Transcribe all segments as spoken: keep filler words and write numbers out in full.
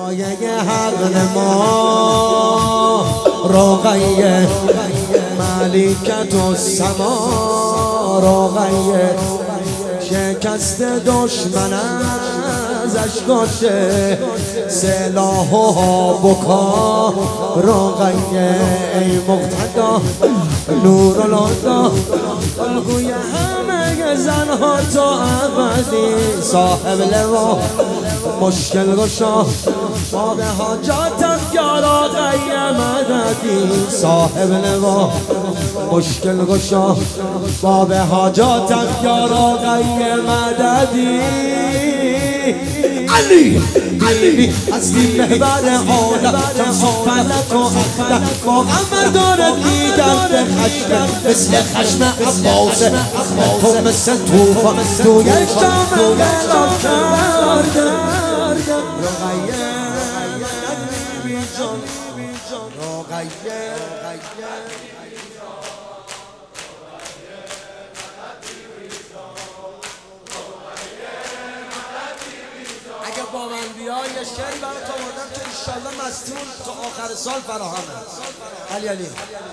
سایه حق نما رقیه ملکت و سما رقیه شکست دشمن ازش گاشه سلاح و بکا رقیه ای مقتدا نور الهدا الگوی همه زنها تو ابدی صاحب لوا مشکل گشا باب حاجاتم یا رقیه مددی صاحب لوا مشکل گشا باب حاجاتم یا رقیه مددی علی علی هستی محور عالم شمس فلک و اختر با قمر دارد میدن به خشم مثل خشم عباس تو مثل توفان تو یک جام قلم کرده رقیه بی جان رقیه با من بیا یه شعری برای تا مردم که انشالله مستون تا آخر سال فراهمه. علی علی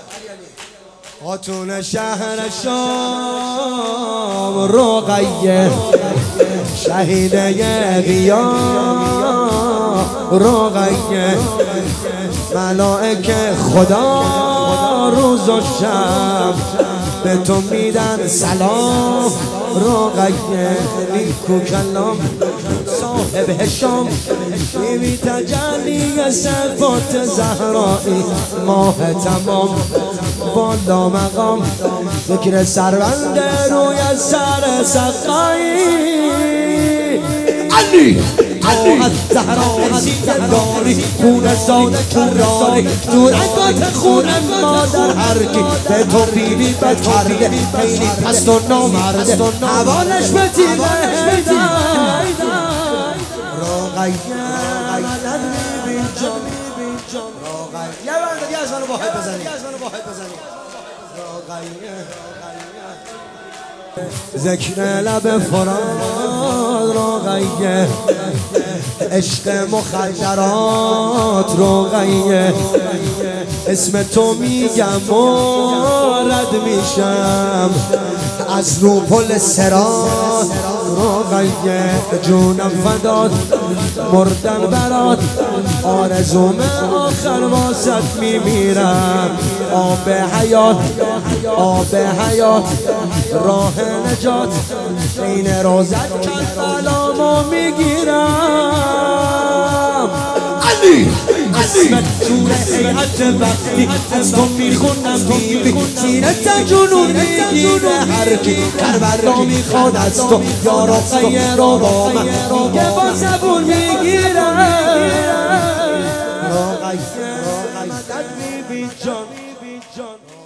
خاتون شهر شام رقیه شهیده قیام رقیه ملائکه خدا روز و شب به تو میدن سلام رقیه نیکو کلام صاحب هشام بیبی تجلی صفات زهرایی ماه تمام بالا مقام فکر سربند روی سر سقایی علی علی زهرا داری خون ساده کراری تو رنگات خون مادر هرکی به تو بیبی بد کرده خیلی پست و نامرده حوالش به تیغه رقیه مدد بیبی جان رقیه یه بند دیگه از منو با حد بزنی رقیه ذکر لب فراد رقیه عشق مخدرات رقیه اسم تو میگم و رد میشم از رو پل صراط رقیه جونم فدات مردم برات آرزوم آخر واسط میمیرم آب حیات آب حیات راه نجات این روزت کربلامو میگیرم علی اسمت جوره حیعت وقتی از تو میخونم بیبی سینت جنون میگیره هرکی کربلا میخواد از تو یا رقیه رو با من میگه با زبون میگیرم رقیه مدد بیبی جان